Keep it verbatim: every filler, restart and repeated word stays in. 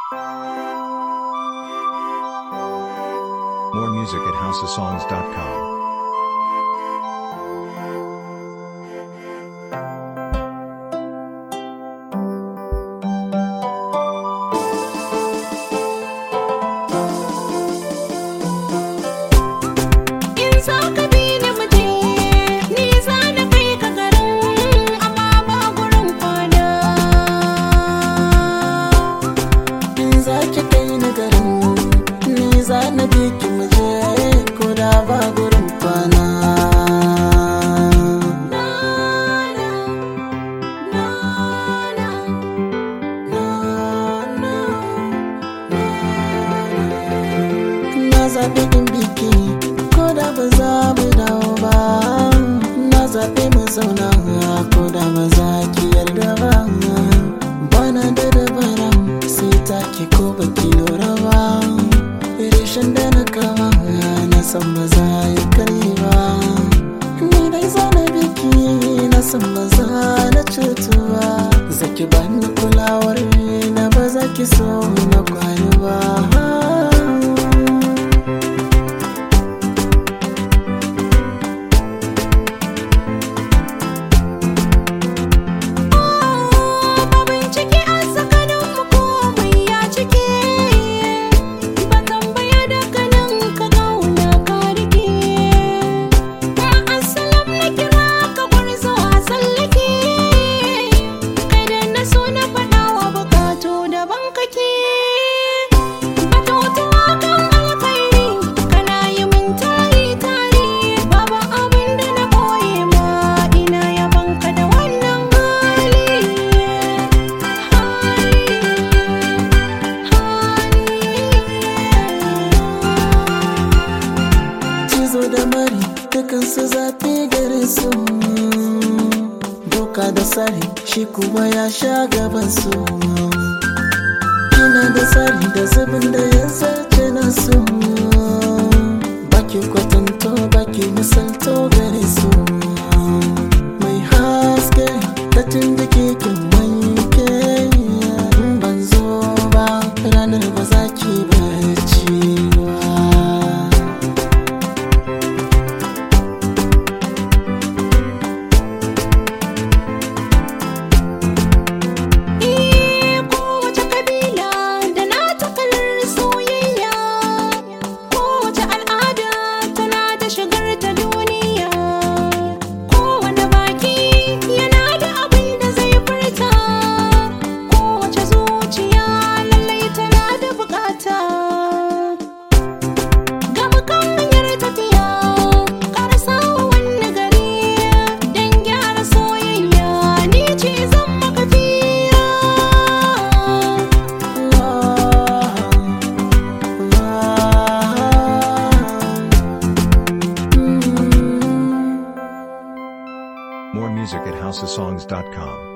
More music at house of songs dot com. Na biki muje ko da ba gurin kwana. Na zaɓi in biki ko da ba za mu dawo ba. Na zaɓi mu zauna ko da ba za ki yarda ba. Bana da dabara sai take ko baki lura ba. Rishin da na kama na san ba za ya karye ba. Ni dai zana biki na san ba za na cutu ba. Zaki ba ni kulawar na ba za ki so na kwayo ba. Da mari dukansu zafi gare su, doka da tsari shi kuma ya sha gaban su. Kina da tsari da zubin da ya zarce na su, baki kwatanto baki misalto gare su. Mai haske da tun da kekin wanke, ban zo ba ranar ba za ki barci ba. More music at house of songs dot com.